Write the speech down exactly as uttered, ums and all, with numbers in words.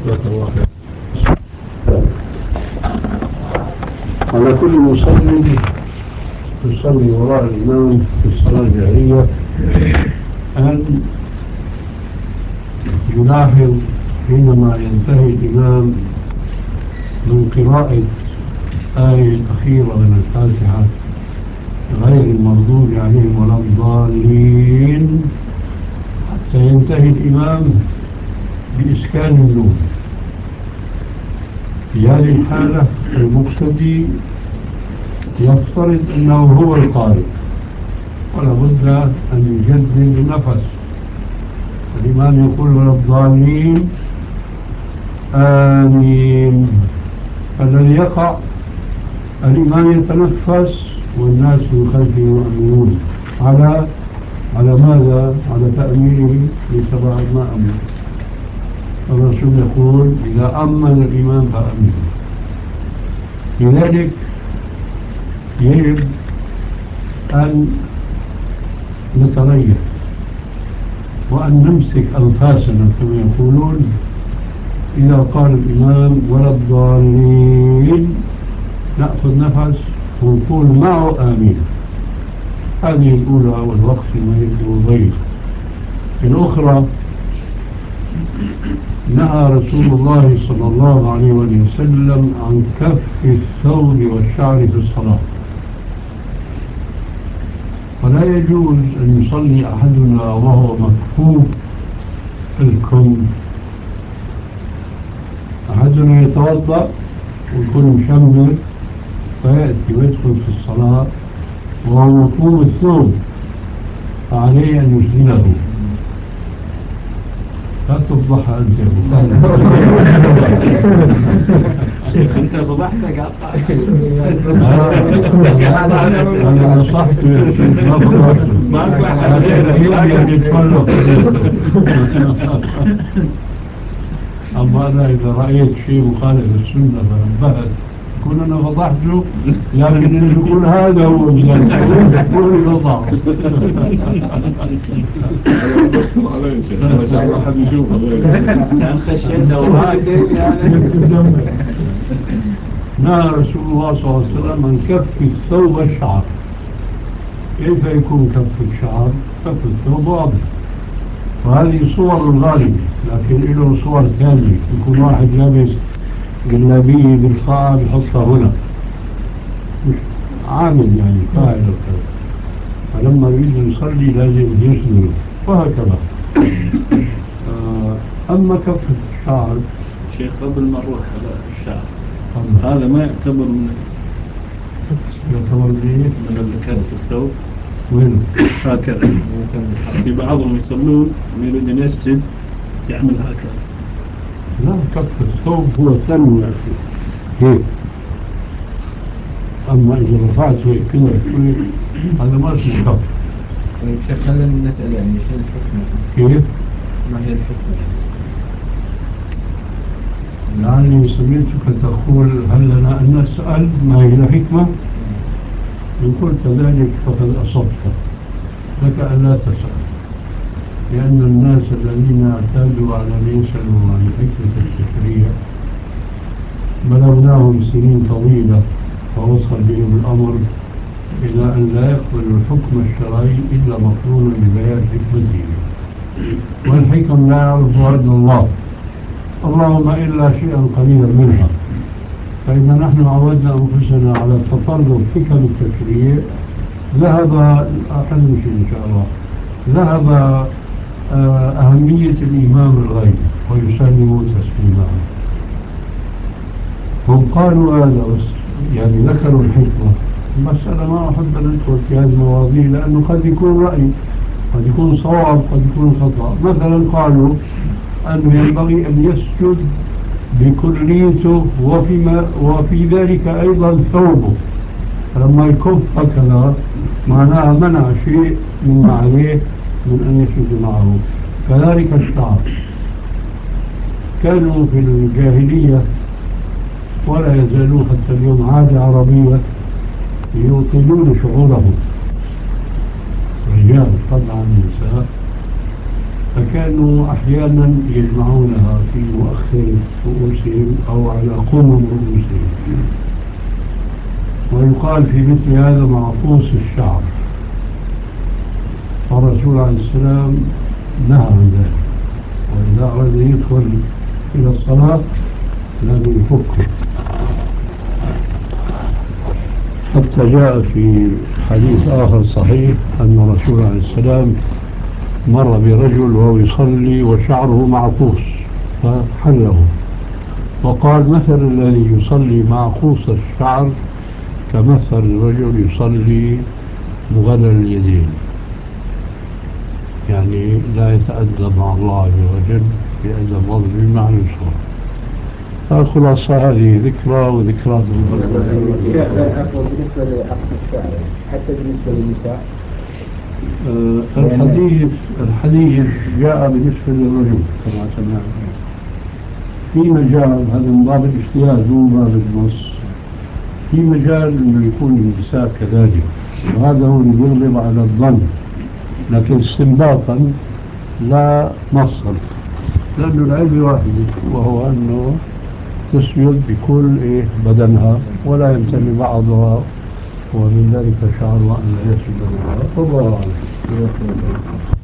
على كل مصلي يصلي وراء الإمام في الصلاة الجهرية أن يلاحظ حينما ينتهي الإمام من قراءة آية الأخيرة من الفاتحة غير المغضوب عليهم ولا الضالين حتى ينتهي الإمام بإسكان النون. في هذه الحالة المقتدي يفترض أنه هو القارئ ولا بد أن يجدد النفس. الإمام يقول ولا الضالين آمين، فالذي يقع الإمام يتنفس والناس من خلفه يؤمنون على على ماذا؟ على تأمينه لسبع ما أمن. الرسول يقول إذا أمن الإمام فأمنوا. لذلك يجب أن نتريث وأن نمسك أنفاسنا كما يقولون إذا قال الإمام ولا الضالين نأخذ نفس ونقول معه آمين. هذه الأولى والوقت ما يبدو ضيق. الأخرى نهى رسول الله صلى الله عليه وسلم عن كف الثوب والشعر في الصلاة، ولا يجوز أن يصلي أحدنا وهو مكفوف الكم. أحدنا يتوضأ ويكون مشمر فيأتي ويدخل في الصلاة وهو مكفوف الثوب، فعليه أن يسجله. لا تفضح أنت شيخ أنت فضحتك قطعك. أنا نصحت يا شيخ ما فضحته ما أنا كيف يتفلق. أما أنا إذا رأيت شيء مخالف السنة فنبهت كون أنا فضحته، لكن اللي يقول هذا هو الزلمة يقول يفضحه. أنا بصر عليه شيخ عشان ما حد يشوفه عشان خشيته وهاكي يعني. نهى رسول الله صلى الله عليه وسلم عن كف الثوب والشعر. كيف يكون كف الشعر؟ كف الثوب واضح، وهذه صور الغالب، لكن له صور ثانية. يكون واحد لابس جلابية بالخاء بحطها هنا مش عامل يعني فاعل الخير، فلما يريد يصلي لازم يسند وهكذا. أما كف الشعر شيخ قبل ما نروح على الشعر هذا ما يعتبر من يعتبر زين من كف الثوب وين هكذا. في بعضهم يصلون يريد أن يسجد يعمل هكذا. لا، كف الثوب هو الثاني يا أخي هيك. أما إذا رفعت هيك كذا شوي هذا ما اسمه كف. طيب شيخ خلينا نسأل يعني ايش الحكمة؟ كيف؟ ما هي الحكمة؟ لعلي سمعتك تقول هل لنا أن نسأل ما هي الحكمة؟ إن قلت ذلك فقد أصبت، لك أن لا تسأل، لأن الناس الذين اعتادوا على أن يسألوا عن الحكمة الفكرية بلغناهم سنين طويلة فوصل بهم الأمر إلى أن لا يقبل الحكم الشرعي إلا مقرونا ببيان حكمته، والحكم لا يعرفها إلا الله، اللهم إلا شيئا قليلا منها. فإذا نحن عودنا أنفسنا على تطلب حكم التشريع ذهب أحد شيء إن شاء الله ذهب أهمية الإمام الغيب ويسلموا تسليما. هم قالوا هذا بس يعني ذكروا الحكمة. المسألة ما أحب أن أدخل في هذه المواضيع لأنه قد يكون رأي، قد يكون صواب، قد يكون خطأ. مثلا قالوا أنه ينبغي أن يسجد بكليته وفيما وفي ذلك أيضا ثوبه، فلما يكف هكذا معناها منع شيء مما عليه من أن يسجد معه. كذلك الشعر، كانوا في الجاهلية ولا يزالون حتى اليوم عادة عربية يطيلون شعورهم، رجال طبعا النساء، فكانوا أحيانا يجمعونها في مؤخر رؤوسهم أو على قمم رؤوسهم. ويقال في مثل هذا معقوس الشعر، والرسول عليه السلام نهى عن ذلك، وإذا أراد يدخل إلى الصلاة لازم يفكه. حتى جاء في حديث آخر صحيح أن الرسول عليه السلام مر برجل وهو يصلي وشعره معقوس فحله، وقال مثل الذي يصلي معقوس الشعر كمثل الرجل يصلي مغلل اليدين، يعني لا يتأدب مع الله عز وجل بأدب الله بمعنى الصلاة. فالخلاصة هذه ذكرى وذكرى بالنسبة لعقد الشعر حتى بالنسبة للنساء. أه الحديث الحديث جاء بالنسبة للرجل كما سمعنا في مجال، هذا من باب الاجتهاد مو من باب النص، في مجال انه يكون النساء كذلك، وهذا هو اللي يغلب على الظن، لكن استنباطا لا نصا، لأنه العلم واحد وهو أنه تسجد بكل إيه بدنها ولا يمتلي بعضها، ومن ذلك شعر أن لا يسجد لها. الله أعلم.